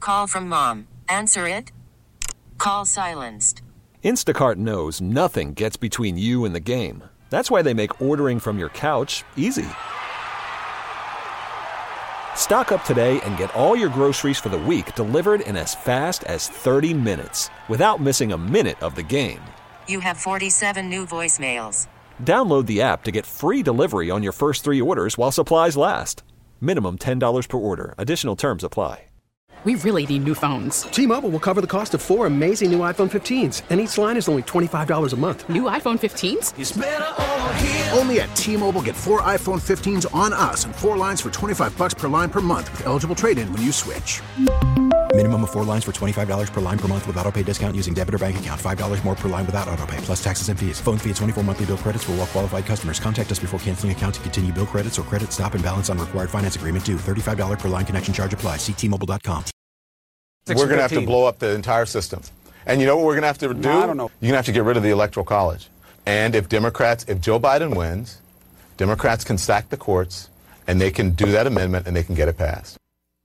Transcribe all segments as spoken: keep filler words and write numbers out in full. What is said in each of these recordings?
Call from mom. Answer it. Call silenced. Instacart knows nothing gets between you and the game. That's why they make ordering from your couch easy. Stock up today and get all your groceries for the week delivered in as fast as thirty minutes without missing a minute of the game. You have forty-seven new voicemails. Download the app to get free delivery on your first three orders while supplies last. Minimum ten dollars per order. Additional terms apply. We really need new phones. T-Mobile will cover the cost of four amazing new iPhone fifteens, and each line is only twenty-five dollars a month. New iPhone fifteens? It's better over here. Only at T-Mobile, get four iPhone fifteens on us and four lines for twenty-five bucks per line per month with eligible trade-in when you switch. Minimum of four lines for twenty-five dollars per line per month with autopay discount using debit or bank account. five dollars more per line without autopay, plus taxes and fees. Phone fee at twenty-four monthly bill credits for well-qualified customers. Contact us before canceling account to continue bill credits or credit stop and balance on required finance agreement due. thirty-five dollars per line connection charge applies. See T Mobile dot com. We're going to have to blow up the entire system. And you know what we're going to have to do? No, I don't know. You're going to have to get rid of the Electoral College. And if Democrats, if Joe Biden wins, Democrats can stack the courts, and they can do that amendment, and they can get it passed.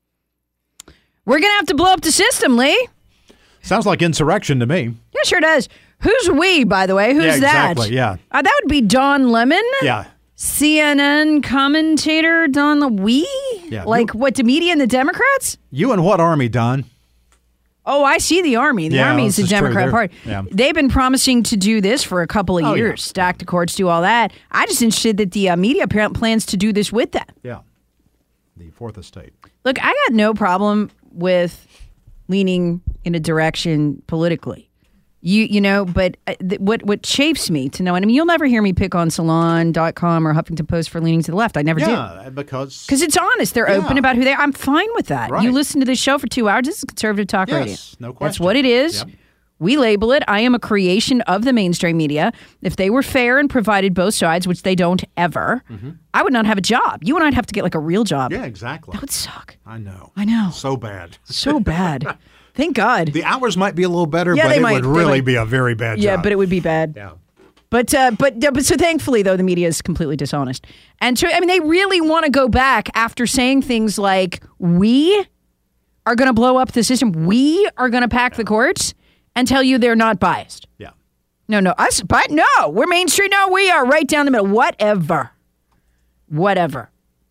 We're going to have to blow up the system, Lee. Sounds like insurrection to me. Yeah, sure does. Who's we, by the way? Who's yeah, that? exactly, yeah. Uh, that would be Don Lemon. Yeah. C N N commentator Don the we? Yeah. Like, you, what, the media and the Democrats? You and what army, Don? Oh, I see the Army. The yeah, Army is the Democrat Party. Yeah. They've been promising to do this for a couple of oh, years. Yeah. Stack the courts, do all that. I just interested that the uh, media apparently plans to do this with them. Yeah. The Fourth Estate. Look, I got no problem with leaning in a direction politically. You you know, but uh, th- what what chafes me to know, and I mean, you'll never hear me pick on Salon dot com or Huffington Post for leaning to the left. I never yeah, do. Yeah, because... Because it's honest. They're yeah. open about who they are. I'm fine with that. Right. You listen to this show for two hours. This is conservative talk yes, radio. no question. That's what it is. Yep. We label it. I am a creation of the mainstream media. If they were fair and provided both sides, which they don't ever, mm-hmm. I would not have a job. You and I'd have to get like a real job. Yeah, exactly. That would suck. I know. I know. So bad. So bad. Thank God. The hours might be a little better, yeah, but they it might, would really might. be a very bad yeah, job. Yeah, but it would be bad. Yeah. But uh, but but so thankfully though the media is completely dishonest, and so I mean they really want to go back after saying things like we are going to blow up the system, we are going to pack yeah. the courts, and tell you they're not biased. Yeah. No, no, us, but no, we're mainstream. No, we are right down the middle. Whatever, whatever.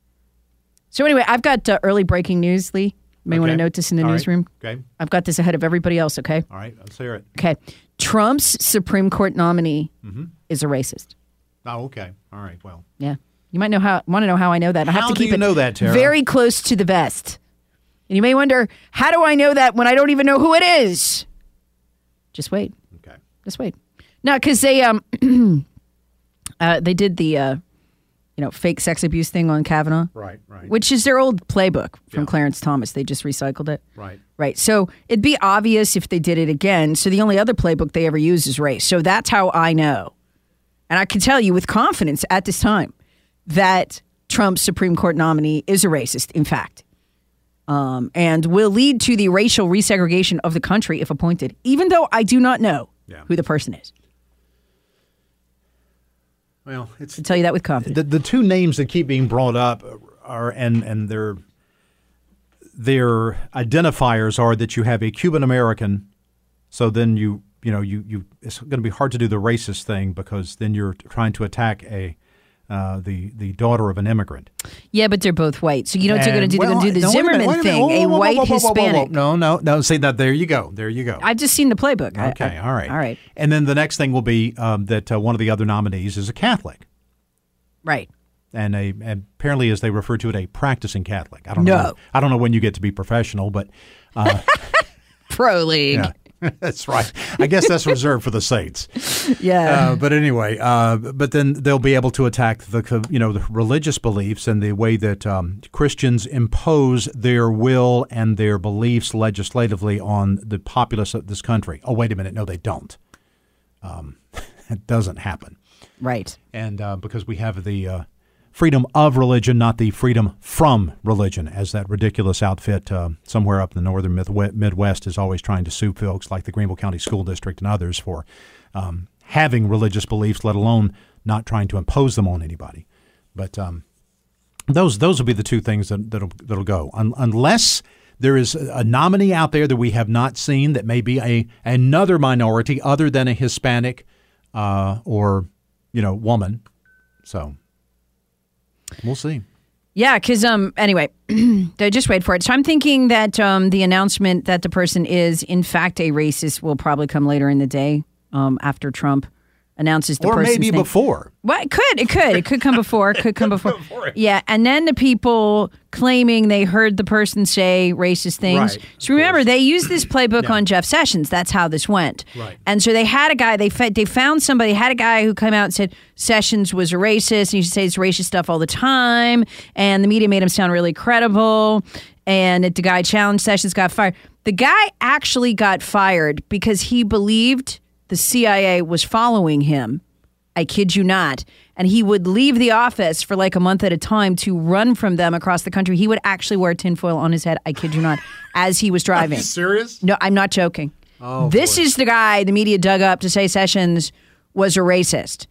So anyway, I've got uh, early breaking news, Lee. You may okay. want to note this in the All newsroom. Right. Okay. I've got this ahead of everybody else, okay? All right, let's hear it. Okay. Trump's Supreme Court nominee mm-hmm. is a racist. Oh, okay. All right, well. Yeah. You might know how want to know how I know that. I how have to do keep you it know that, Tara? very close to the vest. And you may wonder, how do I know that when I don't even know who it is? Just wait. Okay. Just wait. No, because they um uh, they did the uh, you know fake sex abuse thing on Kavanaugh. Right, right. Which is their old playbook from yeah. Clarence Thomas. They just recycled it. Right. Right. So it'd be obvious if they did it again. So the only other playbook they ever use is race. So that's how I know. And I can tell you with confidence at this time that Trump's Supreme Court nominee is a racist, in fact, um, and will lead to the racial resegregation of the country if appointed, even though I do not know yeah. who the person is. Well, it's I tell you that with confidence. The, the two names that keep being brought up are, and and their their identifiers are that you have a Cuban American, so then you you know you you it's going to be hard to do the racist thing because then you're trying to attack a uh, the the daughter of an immigrant. Yeah, but they're both white, so you know what they're going to do? They're well, going to do the no, Zimmerman minute, thing, whoa, whoa, a whoa, white whoa, whoa, whoa, Hispanic. Whoa, whoa. No, no, no. Say that. There you go. There you go. I've just seen the playbook. Okay, I, I, all right, all right. And then the next thing will be um, that uh, one of the other nominees is a Catholic. Right. And a and apparently, as they refer to it, a practicing Catholic. I don't no. know. I don't know when you get to be professional, but uh, pro league. Yeah, that's right. I guess that's reserved for the saints. Yeah. Uh, but anyway, uh, but then they'll be able to attack the you know the religious beliefs and the way that um, Christians impose their will and their beliefs legislatively on the populace of this country. Oh, wait a minute. No, they don't. Um, it doesn't happen. Right. And uh, because we have the uh, freedom of religion, not the freedom from religion, as that ridiculous outfit uh, somewhere up in the northern Midwest is always trying to sue folks like the Greenville County School District and others for um, having religious beliefs, let alone not trying to impose them on anybody. But um, those those will be the two things that, that'll, that'll go. Un- unless there is a nominee out there that we have not seen that may be a another minority other than a Hispanic uh, or, you know, woman. So we'll see. Yeah, because um, anyway, just wait for it. So I'm thinking that um, the announcement that the person is, in fact, a racist will probably come later in the day um, after Trump announces the or person's maybe name. before. Well, it could. It could. It could come before. It could come before. before yeah, and then the people claiming they heard the person say racist things. Right, so remember, course. they used this playbook Yeah. on Jeff Sessions. That's how this went. Right. And so they had a guy. They fe- they found somebody. Had a guy who came out and said Sessions was a racist. And he says racist stuff all the time. And the media made him sound really credible. And the guy challenged Sessions, got fired. The guy actually got fired because he believed the C I A was following him. I kid you not. And he would leave the office for like a month at a time to run from them across the country. He would actually wear tinfoil on his head, I kid you not, as he was driving. Are you serious? No, I'm not joking. Oh, this boy. is the guy the media dug up to say Sessions was a racist.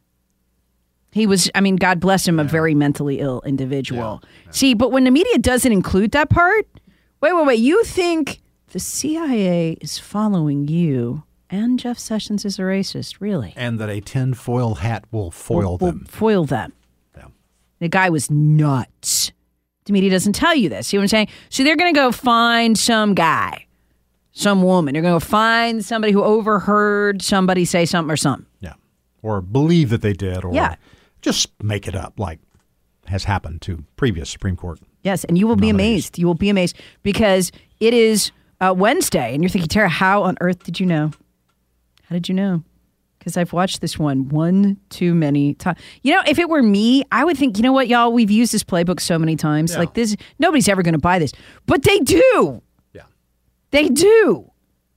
He was, I mean, God bless him, a very mentally ill individual. Yeah. Yeah. See, but when the media doesn't include that part, wait, wait, wait, you think the C I A is following you and Jeff Sessions is a racist, really? And that a tinfoil hat will foil will, them. Will foil them. Yeah. The guy was nuts. The media doesn't tell you this. You know what I'm saying? So they're going to go find some guy, some woman. They're going to go find somebody who overheard somebody say something or something. Yeah. Or believe that they did. Or Yeah. just make it up like has happened to previous Supreme Court. Yes, and you will be nominees. amazed. You will be amazed because it is uh, Wednesday, and you're thinking, Tara, how on earth did you know? How did you know? Because I've watched this one one too many times. You know, if it were me, I would think, you know what, y'all, we've used this playbook so many times. Yeah. Like this, nobody's ever going to buy this. But they do. Yeah. They do.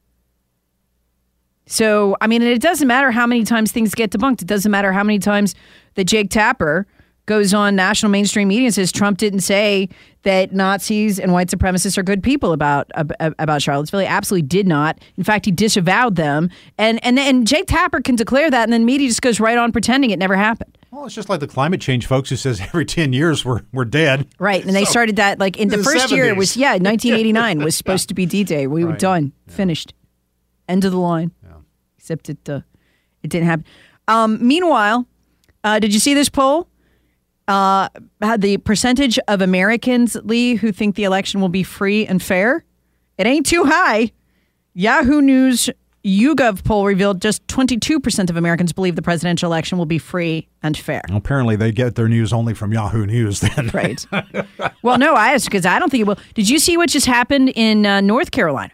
So, I mean, and it doesn't matter how many times things get debunked. It doesn't matter how many times that Jake Tapper goes on national mainstream media and says Trump didn't say that Nazis and white supremacists are good people about about Charlottesville. He absolutely did not. In fact, he disavowed them. And and and Jake Tapper can declare that, and then media just goes right on pretending it never happened. Well, it's just like the climate change folks who says every ten years we're we're dead. Right, and they So, started that like in the, in the first year. It was seventies. yeah, nineteen eighty-nine was supposed to be D-Day. We were Right. done, Yeah. finished, end of the line. Yeah. Except it uh, it didn't happen. Um, meanwhile, uh, did you see this poll? Uh, had the percentage of Americans, Lee, who think the election will be free and fair? It ain't too high. Yahoo News YouGov poll revealed just twenty-two percent of Americans believe the presidential election will be free and fair. Well, apparently they get their news only from Yahoo News then. Right. Well, no, I asked because I don't think it will. Did you see what just happened in uh, North Carolina?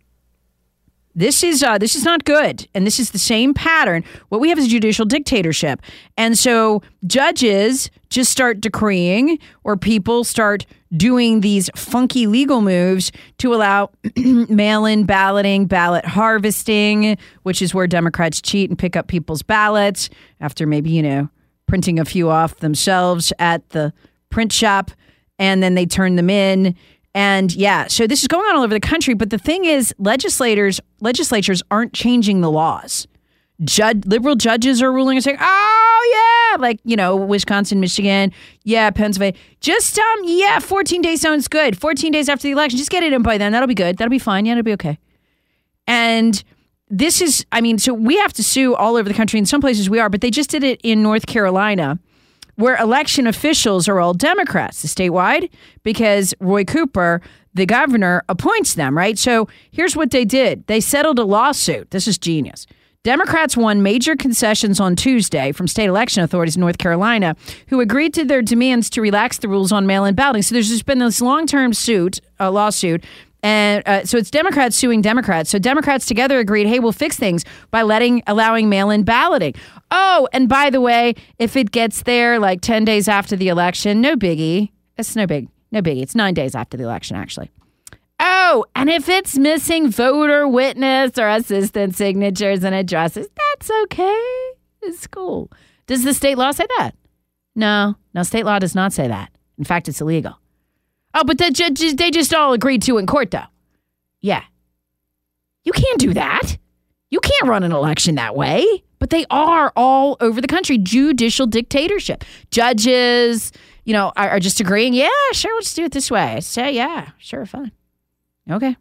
This is uh, this is not good, and this is the same pattern. What we have is a judicial dictatorship, and so judges just start decreeing, or people start doing these funky legal moves to allow mail-in balloting, ballot harvesting, which is where Democrats cheat and pick up people's ballots after maybe, you know, printing a few off themselves at the print shop, and then they turn them in. And yeah, so this is going on all over the country. But the thing is, legislators, legislatures aren't changing the laws. Judge, liberal judges are ruling and saying, oh, yeah, like, you know, Wisconsin, Michigan, yeah, Pennsylvania. Just, um, yeah, fourteen days sounds good. fourteen days after the election, just get it in by then. That'll be good. That'll be fine. Yeah, it'll be okay. And this is, I mean, so we have to sue all over the country. In some places we are, but they just did it in North Carolina, where election officials are all Democrats, the statewide, because Roy Cooper, the governor, appoints them, right? So here's what they did. They settled a lawsuit. This is genius. Democrats won major concessions on Tuesday from state election authorities in North Carolina who agreed to their demands to relax the rules on mail-in balloting. So there's just been this long-term suit, a lawsuit, and uh, so it's Democrats suing Democrats. So Democrats together agreed, hey, we'll fix things by letting allowing mail-in balloting. Oh, and by the way, if it gets there like ten days after the election, no biggie. It's no big, no biggie. It's nine days after the election, actually. Oh, and if it's missing voter witness or assistant signatures and addresses, that's okay. It's cool. Does the state law say that? No, no, state law does not say that. In fact, it's illegal. Oh, but the judges, they just all agreed to in court, though. Yeah. You can't do that. You can't run an election that way. But they are all over the country. Judicial dictatorship. Judges, you know, are, are just agreeing, yeah, sure, let's do it this way. Say, yeah, sure, fine. Okay.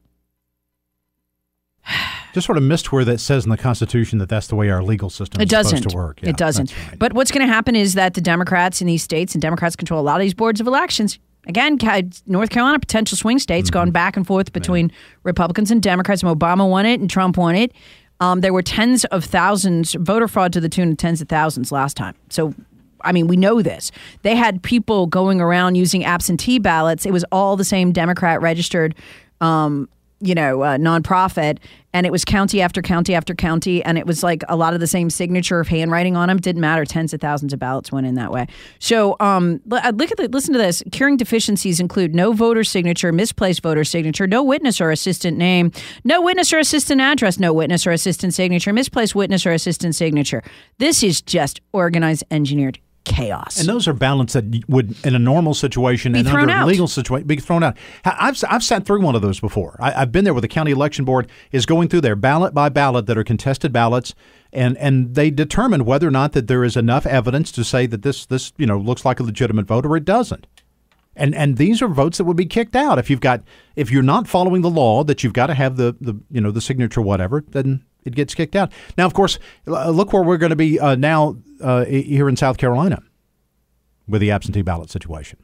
Just sort of missed where that says in the Constitution that that's the way our legal system it is doesn't. supposed to work. Yeah, it doesn't. Right. But what's going to happen is that the Democrats in these states, and Democrats control a lot of these boards of elections. Again, North Carolina, potential swing states, mm-hmm. going back and forth between Man. Republicans and Democrats. And Obama won it and Trump won it. Um, there were tens of thousands, voter fraud to the tune of tens of thousands last time. So, I mean, we know this. They had people going around using absentee ballots. It was all the same Democrat registered um you know, uh, nonprofit, and it was county after county after county, and it was like a lot of the same signature of handwriting on them. Didn't matter. Tens of thousands of ballots went in that way. So um, look at the, listen to this. Curing deficiencies include no voter signature, misplaced voter signature, no witness or assistant name, no witness or assistant address, no witness or assistant signature, misplaced witness or assistant signature. This is just organized, engineered chaos. And those are ballots that would, in a normal situation be and thrown under out. a legal situation, be thrown out. I've I've sat through one of those before. I, I've been there where the county election board is going through their ballot by ballot that are contested ballots, and, and they determine whether or not that there is enough evidence to say that this this you know looks like a legitimate vote or it doesn't. And and these are votes that would be kicked out if you've got if you're not following the law that you've got to have the, the you know the signature whatever, then it gets kicked out. Now, of course, look where we're going to be uh, now uh, here in South Carolina with the absentee ballot situation.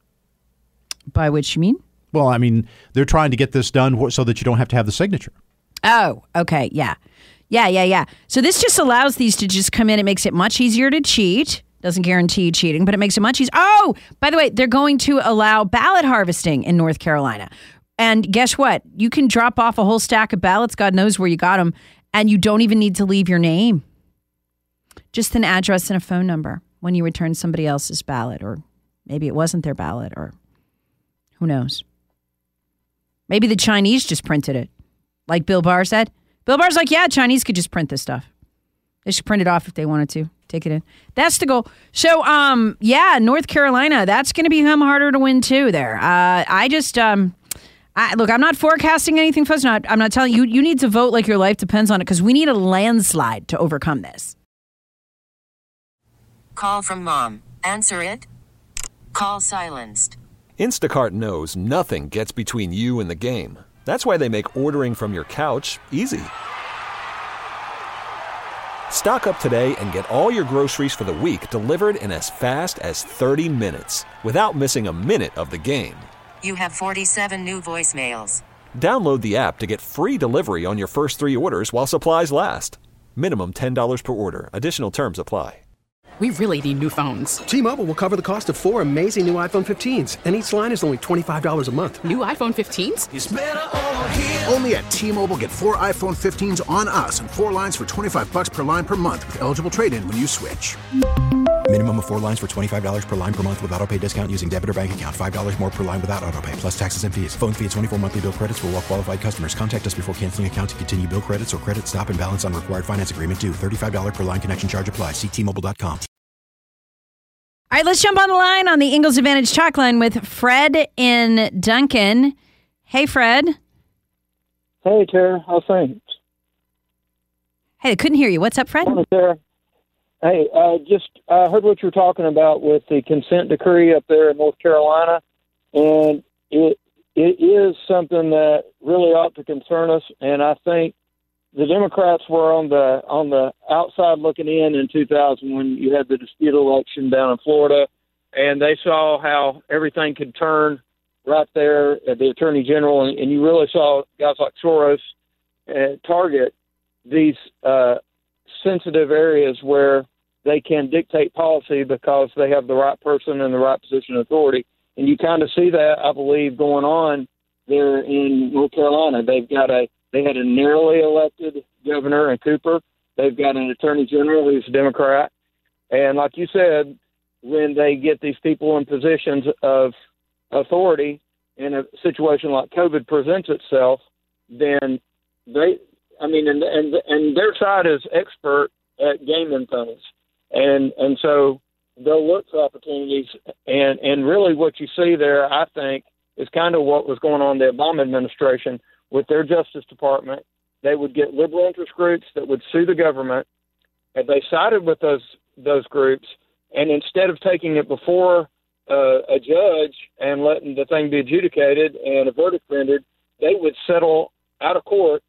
By which you mean? Well, I mean, they're trying to get this done so that you don't have to have the signature. Oh, okay. Yeah. Yeah, yeah, yeah. So this just allows these to just come in. It makes it much easier to cheat. Doesn't guarantee cheating, but it makes it much easier. Oh, by the way, they're going to allow ballot harvesting in North Carolina. And guess what? You can drop off a whole stack of ballots, God knows where you got them, and you don't even need to leave your name. Just an address and a phone number when you return somebody else's ballot, or maybe it wasn't their ballot, or who knows? Maybe the Chinese just printed it, like Bill Barr said. Bill Barr's like, yeah, Chinese could just print this stuff. They should print it off if they wanted to. Take it in. That's the goal. So, um, yeah, North Carolina, that's going to become harder to win, too, there. Uh, I just, um, I, look, I'm not forecasting anything, folks. Not, I'm not telling you, you need to vote like your life depends on it, because we need a landslide to overcome this. Call from mom. Answer it. Call silenced. Instacart knows nothing gets between you and the game. That's why they make ordering from your couch easy. Stock up today and get all your groceries for the week delivered in as fast as thirty minutes without missing a minute of the game. You have forty-seven new voicemails. Download the app to get free delivery on your first three orders while supplies last. Minimum ten dollars per order. Additional terms apply. We really need new phones. T-Mobile will cover the cost of four amazing new iPhone fifteens, and each line is only twenty-five dollars a month. New iPhone fifteens? It's better over here. Only at T-Mobile, get four iPhone fifteens on us and four lines for twenty-five bucks per line per month with eligible trade-in when you switch. Minimum of four lines for twenty-five dollars per line per month with autopay discount using debit or bank account. five dollars more per line without autopay, plus taxes and fees. Phone fee at twenty-four monthly bill credits for well-qualified customers. Contact us before canceling account to continue bill credits or credit stop and balance on required finance agreement due. thirty-five dollars per line connection charge applies. See T Mobile dot com. All right, let's jump on the line on the Ingalls Advantage talk line with Fred in Duncan. Hey, Fred. Hey, Tara. How's things? Hey, I couldn't hear you. What's up, Fred? Morning, Tara. Hey, uh, just I uh, heard what you're talking about with the consent decree up there in North Carolina, and it it is something that really ought to concern us. And I think the Democrats were on the on the outside looking in in two thousand when you had the disputed election down in Florida, and they saw how everything could turn right there at the Attorney General, and, and you really saw guys like Soros uh, target these uh, sensitive areas where they can dictate policy because they have the right person in the right position of authority. And you kind of see that, I believe, going on there in North Carolina. They've got a They had a narrowly elected governor in Cooper. They've got an attorney general who's a Democrat. And like you said, when they get these people in positions of authority in a situation like COVID presents itself, then they, I mean, and and, and their side is expert at gaming things. And and so they'll look for opportunities. And, and really what you see there, I think, is kind of what was going on in the Obama administration with their Justice Department. They would get liberal interest groups that would sue the government, and they sided with those those groups. And instead of taking it before uh, a judge and letting the thing be adjudicated and a verdict rendered, they would settle out of court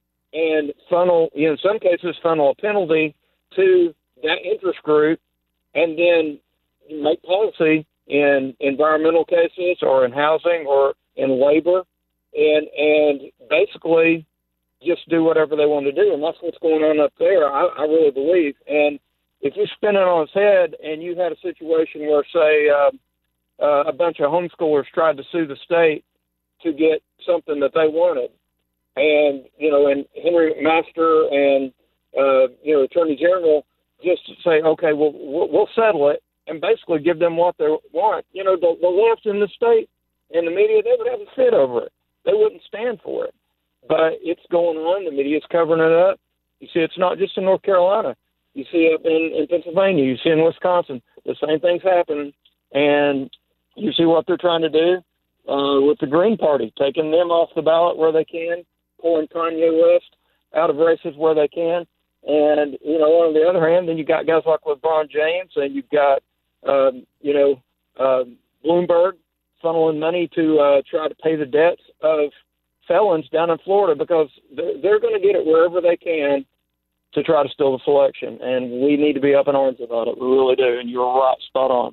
and funnel, you know, in some cases, funnel a penalty to that interest group, and then make policy in environmental cases or in housing or in labor, and and basically just do whatever they want to do. And that's what's going on up there, I, I really believe. And if you spin it on its head and you had a situation where, say, uh, uh, a bunch of homeschoolers tried to sue the state to get something that they wanted, and, you know, and Henry McMaster and, uh, you know, Attorney General just say, okay, well, we'll, we'll settle it, and basically give them what they want, you know, the, the left in the state and the media, they would have a fit over it. They wouldn't stand for it. But it's going on. The media's covering it up. You see, it's not just in North Carolina. You see it in, in Pennsylvania. You see in Wisconsin. The same thing's happening. And you see what they're trying to do uh, with the Green Party, taking them off the ballot where they can, pulling Kanye West out of races where they can. And, you know, on the other hand, then you got guys like LeBron James, and you've got, um, you know, uh, Bloomberg funneling money to uh, try to pay the debts of felons down in Florida, because they're, they're going to get it wherever they can to try to steal the selection. And we need to be up in arms about it. We really do. And you're right, spot on.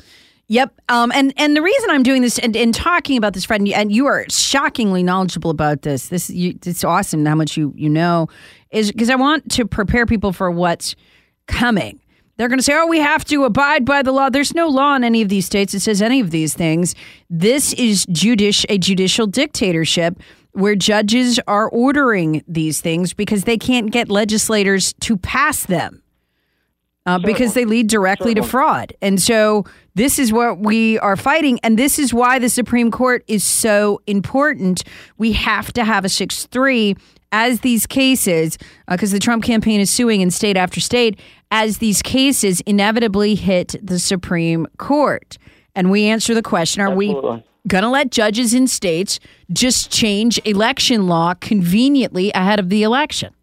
Yep. Um, and, and the reason I'm doing this and, and talking about this, Fred, and you, and you are shockingly knowledgeable about this. This you, it's awesome how much you, you know, is because I want to prepare people for what's coming. They're going to say, oh, we have to abide by the law. There's no law in any of these states that says any of these things. This is judici- a judicial dictatorship where judges are ordering these things because they can't get legislators to pass them uh, because they lead directly to fraud. And so this is what we are fighting. And this is why the Supreme Court is so important. We have to have a six three as these cases, because uh, the Trump campaign is suing in state after state, as these cases inevitably hit the Supreme Court. And we answer the question, are Absolutely. we going to let judges in states just change election law conveniently ahead of the election?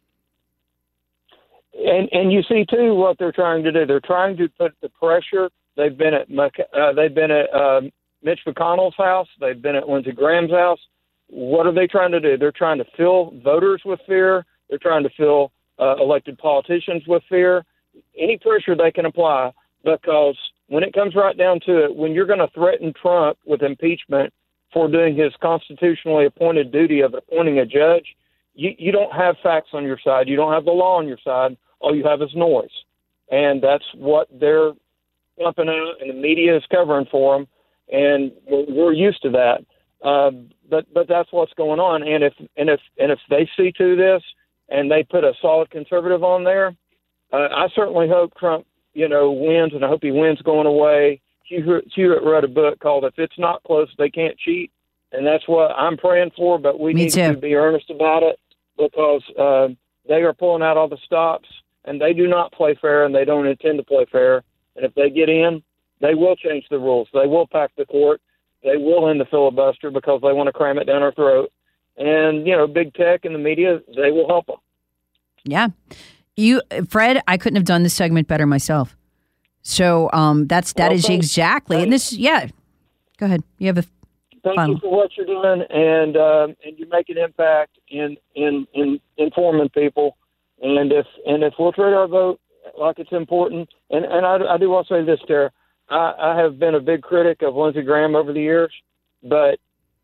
And and you see, too, what they're trying to do. They're trying to put the pressure. They've been at uh, they've been at uh, Mitch McConnell's house. They've been at Lindsey Graham's house. What are they trying to do? They're trying to fill voters with fear. They're trying to fill uh, elected politicians with fear. Any pressure they can apply, because when it comes right down to it, when you're going to threaten Trump with impeachment for doing his constitutionally appointed duty of appointing a judge, you, you don't have facts on your side. You don't have the law on your side. All you have is noise. And that's what they're pumping out, and the media is covering for them, and we're, we're used to that. Uh, but but that's what's going on. And if and if and if they see to this and they put a solid conservative on there, uh, I certainly hope Trump, you know, wins, and I hope he wins going away. Hewitt, Hewitt wrote a book called "If It's Not Close, They Can't Cheat," and that's what I'm praying for. But we Me need too. to be earnest about it, because uh, they are pulling out all the stops, and they do not play fair, and they don't intend to play fair. And if they get in, they will change the rules. They will pack the court. They will end the filibuster because they want to cram it down our throat. And, you know, big tech and the media, they will help them. Yeah. You, Fred, I couldn't have done this segment better myself. So um, that's, that well, is thanks. exactly. Thanks. And this, yeah. Go ahead. You have a Thank final. you for what you're doing, and um, and you make an impact in, in, in informing people. And if, and if we'll treat our vote like it's important, and, and I, I do want to say this, Tara, I, I have been a big critic of Lindsey Graham over the years, but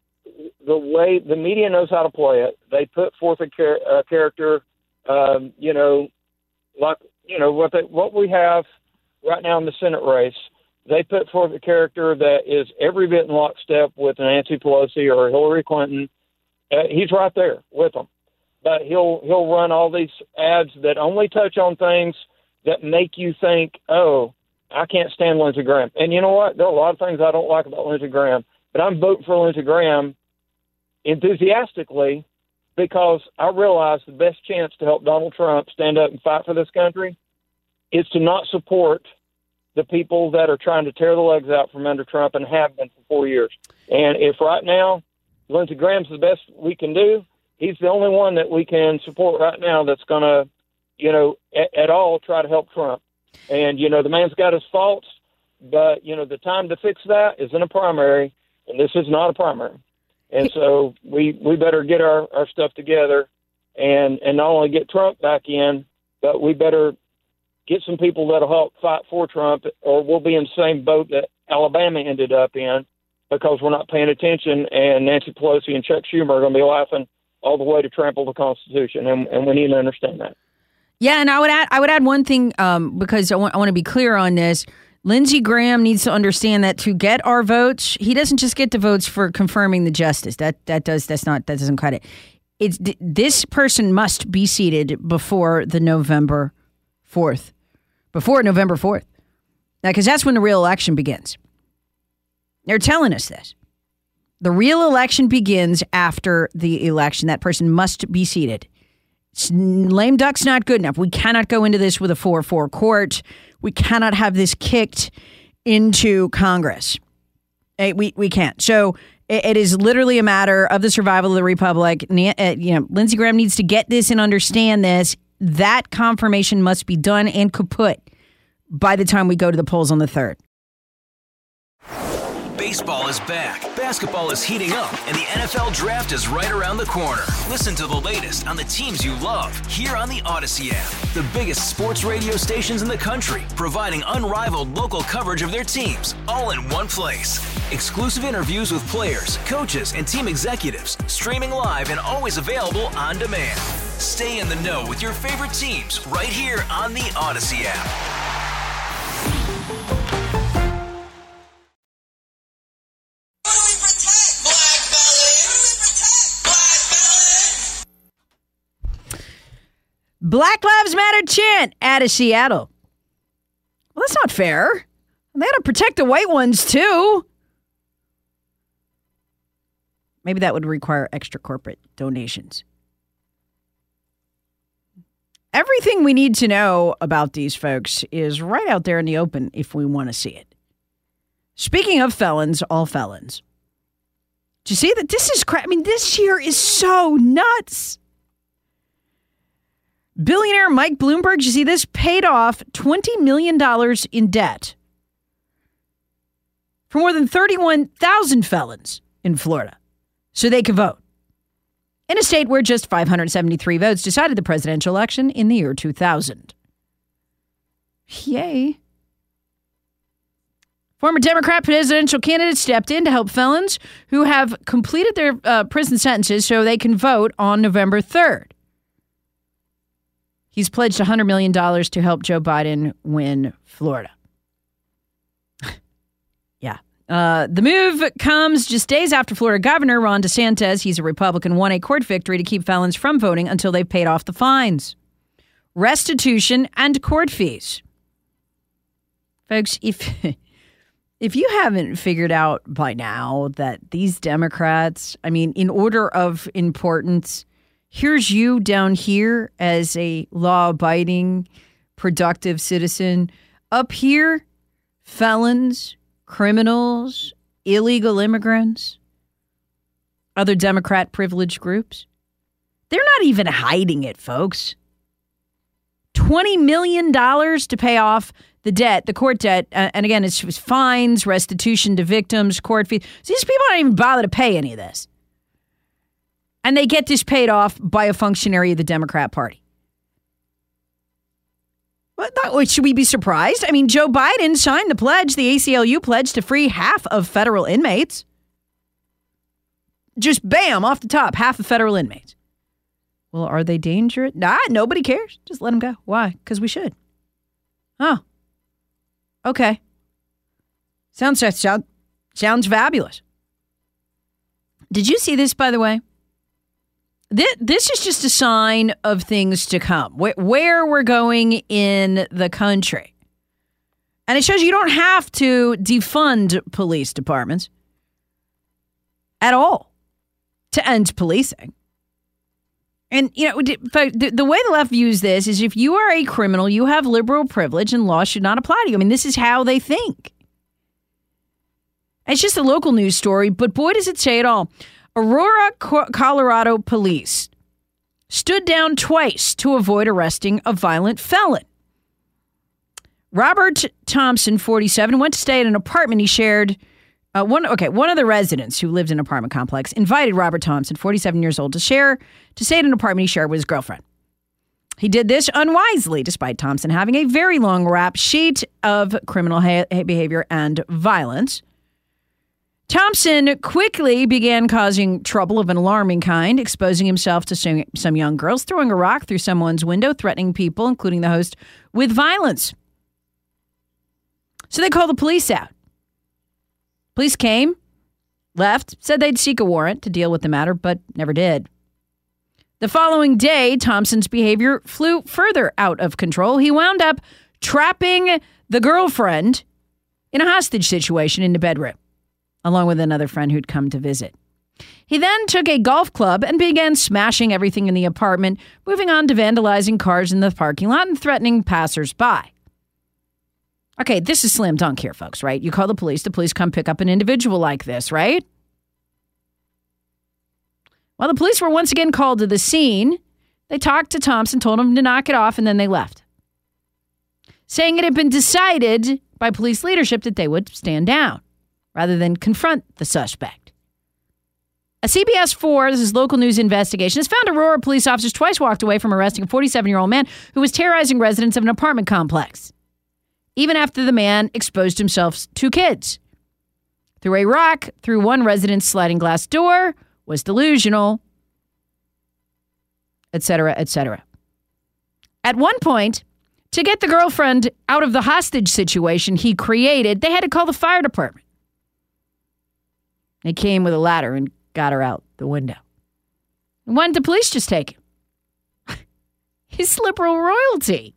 the way the media knows how to play it, they put forth a, char- a character, um, you know, like, you know, what they, what we have right now in the Senate race. They put forth a character that is every bit in lockstep with Nancy Pelosi or Hillary Clinton. Uh, he's right there with them, but he'll he'll run all these ads that only touch on things that make you think, oh, I can't stand Lindsey Graham. And you know what? There are a lot of things I don't like about Lindsey Graham, but I'm voting for Lindsey Graham enthusiastically because I realize the best chance to help Donald Trump stand up and fight for this country is to not support the people that are trying to tear the legs out from under Trump and have been for four years. And if right now Lindsey Graham's the best we can do, he's the only one that we can support right now that's going to, you know, at, at all try to help Trump. And, you know, the man's got his faults, but, you know, the time to fix that is in a primary, and this is not a primary. And so we, we better get our, our stuff together and, and not only get Trump back in, but we better get some people that'll help fight for Trump, or we'll be in the same boat that Alabama ended up in because we're not paying attention, and Nancy Pelosi and Chuck Schumer are going to be laughing all the way to trample the Constitution, and, and we need to understand that. Yeah, and I would add I would add one thing um, because I want I want to be clear on this. Lindsey Graham needs to understand that to get our votes, he doesn't just get the votes for confirming the justice. That that does that's not that doesn't cut it. It's this person must be seated before the November fourth, before November fourth, because that's when the real election begins. They're telling us this. The real election begins after the election. That person must be seated. Lame duck's not good enough. We cannot go into this with a four four court. We cannot have this kicked into Congress. We we can't. So it, it is literally a matter of the survival of the republic. You know, Lindsey Graham needs to get this and understand this. That confirmation must be done and kaput by the time we go to the polls on the third. Baseball is back, basketball is heating up, and the N F L Draft is right around the corner. Listen to the latest on the teams you love here on the Odyssey app. The biggest sports radio stations in the country, providing unrivaled local coverage of their teams, all in one place. Exclusive interviews with players, coaches, and team executives, streaming live and always available on demand. Stay in the know with your favorite teams right here on the Odyssey app. Black Lives Matter chant out of Seattle. Well, that's not fair. They got to protect the white ones, too. Maybe that would require extra corporate donations. Everything we need to know about these folks is right out there in the open if we want to see it. Speaking of felons, all felons. Do you see that? This is crap. I mean, this year is so nuts. Billionaire Mike Bloomberg, you see this, paid off twenty million dollars in debt for more than thirty-one thousand felons in Florida so they could vote in a state where just five hundred seventy-three votes decided the presidential election in the year two thousand. Yay. Former Democrat presidential candidate stepped in to help felons who have completed their uh, prison sentences so they can vote on November third. He's pledged one hundred million dollars to help Joe Biden win Florida. yeah. Uh, the move comes just days after Florida Governor Ron DeSantis, he's a Republican, won a court victory to keep felons from voting until they've paid off the fines, restitution, and court fees. Folks, if if you haven't figured out by now that these Democrats, I mean, in order of importance, here's you down here as a law-abiding, productive citizen. Up here, felons, criminals, illegal immigrants, other Democrat privileged groups. They're not even hiding it, folks. twenty million dollars to pay off the debt, the court debt. Uh, and again, it's, it's fines, restitution to victims, court fees. So these people don't even bother to pay any of this. And they get this paid off by a functionary of the Democrat Party. Well, should we be surprised? I mean, Joe Biden signed the pledge, the A C L U pledge, to free half of federal inmates. Just bam, off the top, half of federal inmates. Well, are they dangerous? Nah, nobody cares. Just let them go. Why? Because we should. Oh. Okay. Sounds, sound, sounds fabulous. Did you see this, by the way? This is just a sign of things to come, where we're going in the country. And it shows you don't have to defund police departments at all to end policing. And, you know, the, the way the left views this is if you are a criminal, you have liberal privilege and law should not apply to you. I mean, this is how they think. It's just a local news story, but boy, does it say it all. Aurora, Colorado police stood down twice to avoid arresting a violent felon. Robert Thompson, forty-seven, went to stay at an apartment he shared Uh, one okay, one of the residents who lived in an apartment complex invited Robert Thompson, forty-seven years old, to share to stay in an apartment he shared with his girlfriend. He did this unwisely, despite Thompson having a very long rap sheet of criminal ha- behavior and violence. Thompson quickly began causing trouble of an alarming kind, exposing himself to some, some young girls, throwing a rock through someone's window, threatening people, including the host, with violence. So they called the police out. Police came, left, said they'd seek a warrant to deal with the matter, but never did. The following day, Thompson's behavior flew further out of control. He wound up trapping the girlfriend in a hostage situation in the bedroom, along with another friend who'd come to visit. He then took a golf club and began smashing everything in the apartment, moving on to vandalizing cars in the parking lot and threatening passersby. Okay, this is slam dunk here, folks, right? You call the police, the police come pick up an individual like this, right? Well, the police were once again called to the scene. They talked to Thompson, told him to knock it off, and then they left, saying it had been decided by police leadership that they would stand down rather than confront the suspect. A C B S four, this is local news investigation, has found Aurora police officers twice walked away from arresting a forty-seven-year-old man who was terrorizing residents of an apartment complex, even after the man exposed himself to kids. Threw a rock through one resident's sliding glass door, was delusional, et cetera, et cetera. At one point, to get the girlfriend out of the hostage situation he created, they had to call the fire department. They came with a ladder and got her out the window. Why didn't the police just take him? He's liberal royalty.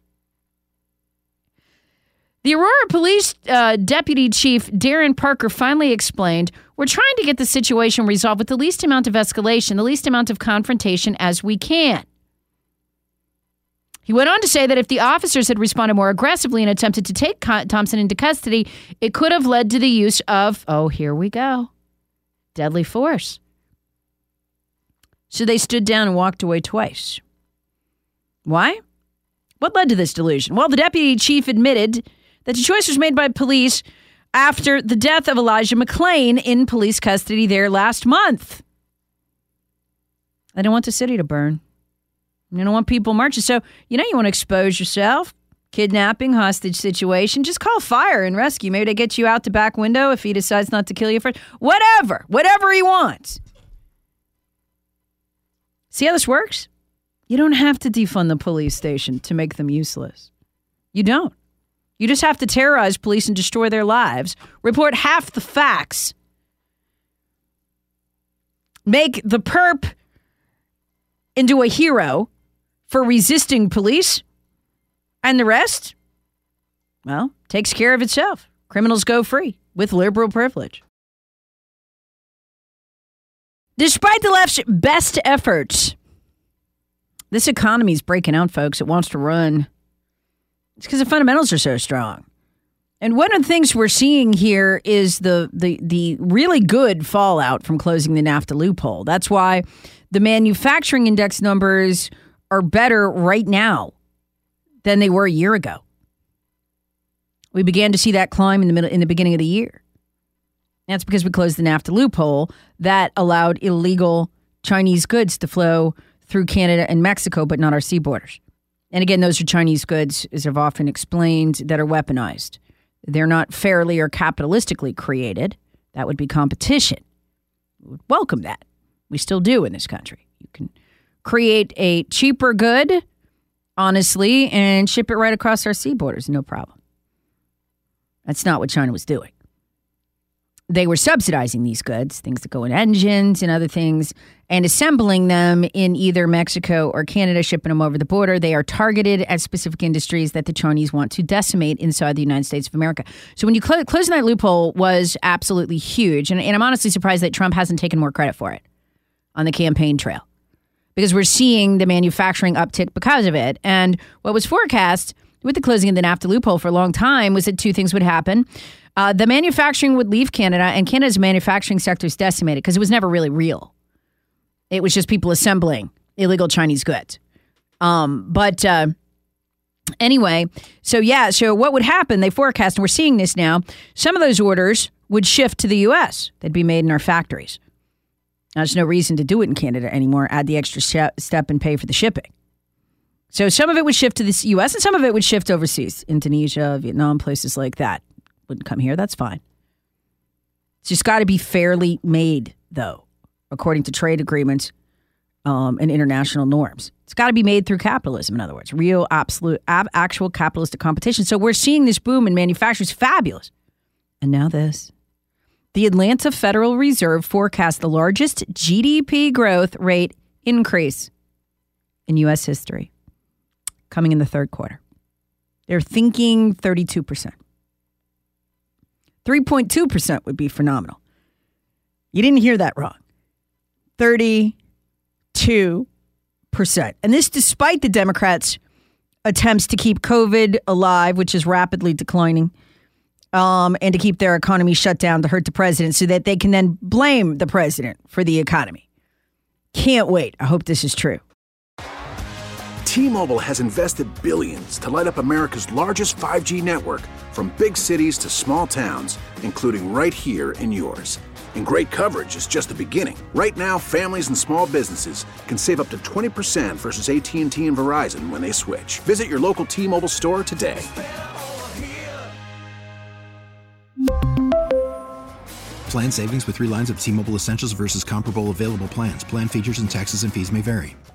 The Aurora Police uh, Deputy Chief Darren Parker finally explained, we're trying to get the situation resolved with the least amount of escalation, the least amount of confrontation as we can. He went on to say that if the officers had responded more aggressively and attempted to take Thompson into custody, it could have led to the use of, oh, here we go, deadly force. So they stood down and walked away twice. Why? What led to this delusion? Well, the deputy chief admitted that the choice was made by police after the death of Elijah McClain in police custody there last month. They don't want the city to burn. You don't want people marching. So, you know, you want to expose yourself, kidnapping, hostage situation, just call fire and rescue. Maybe they get you out the back window if he decides not to kill you first. Whatever. Whatever he wants. See how this works? You don't have to defund the police station to make them useless. You don't. You just have to terrorize police and destroy their lives, report half the facts, make the perp into a hero for resisting police, and the rest, well, takes care of itself. Criminals go free with liberal privilege. Despite the left's best efforts, this economy is breaking out, folks. It wants to run. It's because the fundamentals are so strong. And one of the things we're seeing here is the, the, the really good fallout from closing the NAFTA loophole. That's why the manufacturing index numbers are better right now than they were a year ago. We began to see that climb in the middle, in the beginning of the year. That's because we closed the NAFTA loophole that allowed illegal Chinese goods to flow through Canada and Mexico, but not our sea borders. And again, those are Chinese goods, as I've often explained, that are weaponized. They're not fairly or capitalistically created. That would be competition. We would welcome that. We still do in this country. You can create a cheaper good, honestly, and ship it right across our sea borders, no problem. That's not what China was doing. They were subsidizing these goods, things that go in engines and other things, and assembling them in either Mexico or Canada, shipping them over the border. They are targeted at specific industries that the Chinese want to decimate inside the United States of America. So when you close, closing that loophole was absolutely huge. And, and I'm honestly surprised that Trump hasn't taken more credit for it on the campaign trail, because we're seeing the manufacturing uptick because of it. And what was forecast with the closing of the NAFTA loophole for a long time was that two things would happen. Uh, the manufacturing would leave Canada, and Canada's manufacturing sector is decimated because it was never really real. It was just people assembling illegal Chinese goods. Um, but uh, anyway, so yeah, so what would happen, they forecast, and we're seeing this now, some of those orders would shift to the U S. They'd be made in our factories. Now, there's no reason to do it in Canada anymore. Add the extra step and pay for the shipping. So some of it would shift to the U S and some of it would shift overseas. Indonesia, Vietnam, places like that. Wouldn't come here. That's fine. It's just got to be fairly made, though, according to trade agreements um, and international norms. It's got to be made through capitalism, in other words, real, absolute, ab- actual capitalistic competition. So we're seeing this boom in manufacturing. It's fabulous. And now this. The Atlanta Federal Reserve forecasts the largest G D P growth rate increase in U S history coming in the third quarter. They're thinking thirty-two percent. three point two percent would be phenomenal. You didn't hear that wrong. thirty-two percent. And this despite the Democrats' attempts to keep COVID alive, which is rapidly declining, um, and to keep their economy shut down to hurt the president so that they can then blame the president for the economy. Can't wait. I hope this is true. T-Mobile has invested billions to light up America's largest five G network, from big cities to small towns, including right here in yours. And great coverage is just the beginning. Right now, families and small businesses can save up to twenty percent versus A T and T and Verizon when they switch. Visit your local T-Mobile store today. Plan savings with three lines of T-Mobile Essentials versus comparable available plans. Plan features and taxes and fees may vary.